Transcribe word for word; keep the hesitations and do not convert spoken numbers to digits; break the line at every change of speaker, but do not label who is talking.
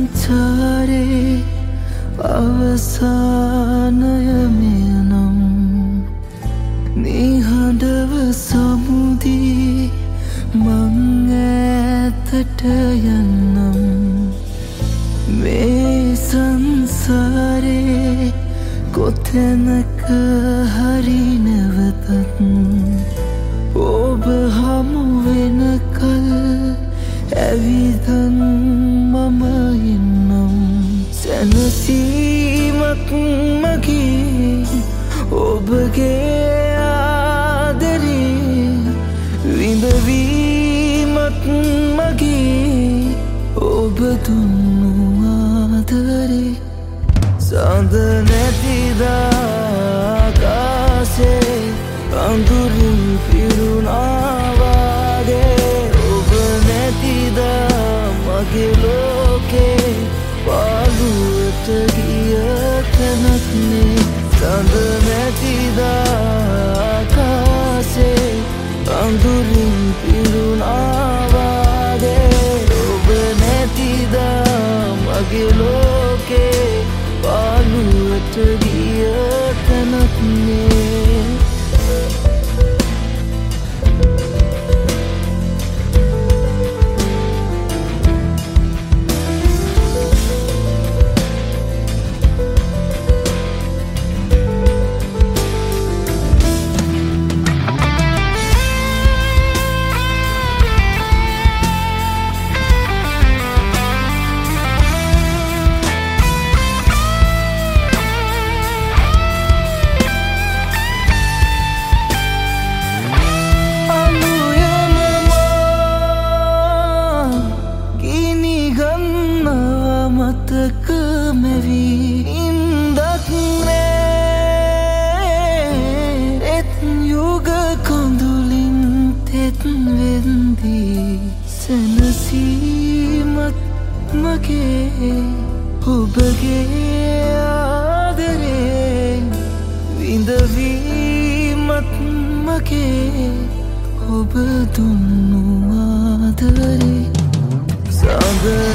සංචාරේ අවසානය මෙනම් නිහඬව සමුදී මං ඈතට යන්නම් මේ සංසාරේ කොතැනක හරි නැවතත් ඔබ හමු වෙනකල් ඇවිදන් මම ඉන්නම් සැනසීමක් මගේ ඔබගේ ආදරේ විඳවීමක් මගේ ඔබ දුන්නු ආදරේ සඳ නැතිදා ආකාසේ අඳුරින් පිරුණා වගේ ඔබ නැතිදා මගේ ලෝකේ පාළුවට ගිය තැනක්නේ සඳ නැතිදා ආකාසේ අඳුරින් පිරුණා වගේ ඔබ නැතිදා මගේ ලෝකේ පාළුවට ගිය තැනක්නේ මතක මෙවී ඉන්දක් නෑ එත් යුග කොඳුලින් තෙත් වෙන්දී සැනසීමත් මගේ ඔබගේ ආදරේ විඳවීමත් මගේ ඔබ දුන්නු ආදරේ සඳ